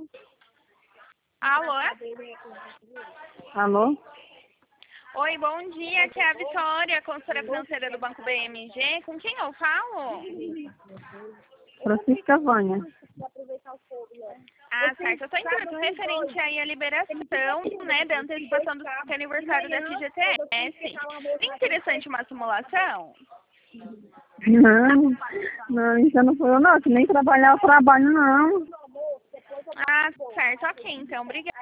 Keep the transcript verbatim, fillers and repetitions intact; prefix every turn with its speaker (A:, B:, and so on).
A: Alô?
B: Alô?
A: Oi, bom dia. Aqui é a Vitória, consultora financeira do Banco B M G. Com quem eu falo?
B: Francisca Vânia.
A: Ah, certo. Eu estou entrando referente aí à liberação, né, da antecipação do aniversário da F G T S. É interessante uma simulação?
B: Não, não, isso não foi eu não, que nem trabalhar eu trabalho não.
A: Ah, certo. Ok, então. Obrigada.